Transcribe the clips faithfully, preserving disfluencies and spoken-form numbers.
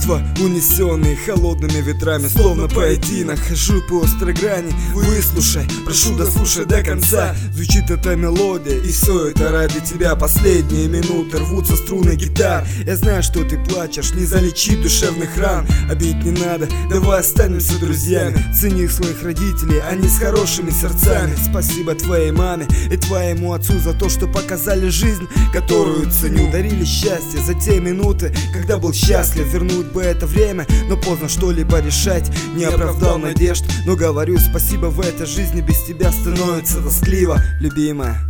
Чувства, унесенные холодными ветрами, словно поединок. Хожу по острой грани, выслушай, прошу дослушай до конца. Звучит эта мелодия, и все это ради тебя. Последние минуты рвутся струны гитар. Я знаю, что ты плачешь, не залечить душевных ран. Обидеть не надо, давай останемся друзьями. Цени своих родителей, они с хорошими сердцами. Спасибо твоей маме и твоему отцу за то, что показали жизнь, которую ценю. Дарили счастье за те минуты, когда был счастлив. Вернуть бы это время, но поздно что-либо решать. Не оправдал надежд, но говорю спасибо, в этой жизни без тебя становится тоскливо, любимая.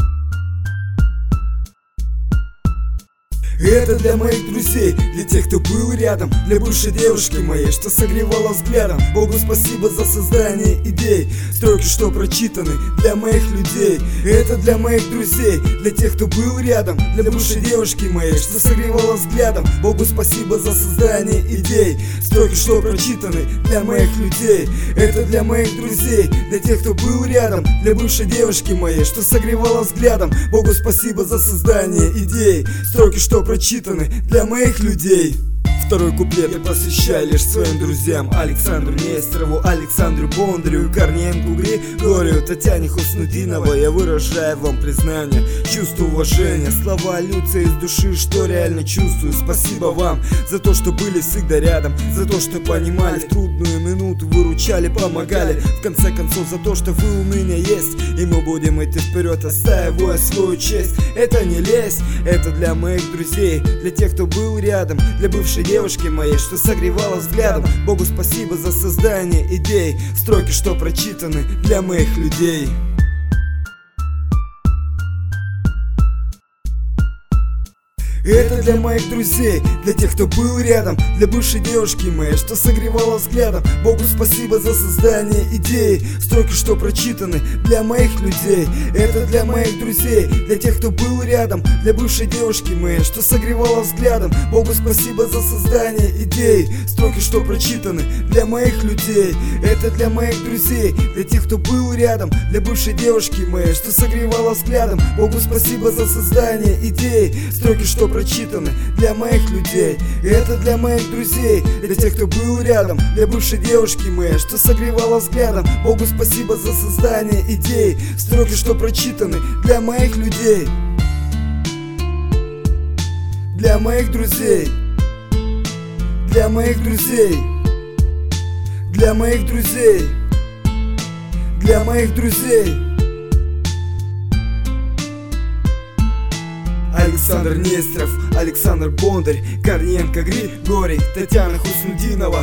Это для моих друзей, для тех, кто был рядом, для бывшей девушки моей, что согревала взглядом. Богу спасибо за создание идей, строки, что прочитаны для моих людей. Это для моих друзей, для тех, кто был рядом, для бывшей девушки моей, что согревала взглядом. Богу спасибо за создание идей, строки, что прочитаны для моих людей. Это для моих друзей, для тех, кто был рядом, для бывшей девушки моей, что согревала взглядом. Богу спасибо за создание идей, строки, что прочитаны для моих людей. Второй куплет я посвящаю лишь своим друзьям: Александру Нестерову, Александру Бондарю, Корниенко Григорию, Татьяне Хуснутдиновой. Я выражаю вам признание, чувство уважения, слова льются из души, что реально чувствую. Спасибо вам за то, что были всегда рядом, за то, что понимали в трудную минуту, выручали, помогали. В конце концов, за то, что вы у меня есть, и мы будем идти вперед, отстаивая свою честь. Это не лезь, это для моих друзей, для тех, кто был рядом, для бывшей девушки моей, что согревала взглядом. Богу спасибо за создание идей, строки, что прочитаны для моих людей. Это для моих друзей, для тех, кто был рядом, для бывшей девушки моей, что согревала взглядом. Богу спасибо за создание идей, строки, что прочитаны для моих людей. Это для моих друзей, для тех, кто был рядом, для бывшей девушки моей, что согревала взглядом. Богу спасибо за создание идей, строки, что прочитаны для моих людей. Это для моих друзей, для тех, кто был рядом, для бывшей девушки моей, что согревала взглядом. Богу спасибо за создание идей, строки, что прочитаны для моих людей. Это для моих друзей, для тех, кто был рядом, для бывшей девушки моей, что согревала взглядом. Богу спасибо за создание идей, строки, что прочитаны для моих людей. Для моих друзей, для моих друзей, для моих друзей, для моих друзей. Александр Нестеров, Александр Бондарь, Корниенко Григорий, Татьяна Хуснутдинова.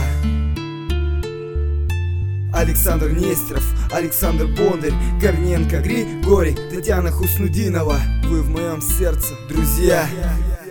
Александр Нестеров, Александр Бондарь, Корниенко Григорий, Татьяна Хуснутдинова. Вы в моем сердце, друзья.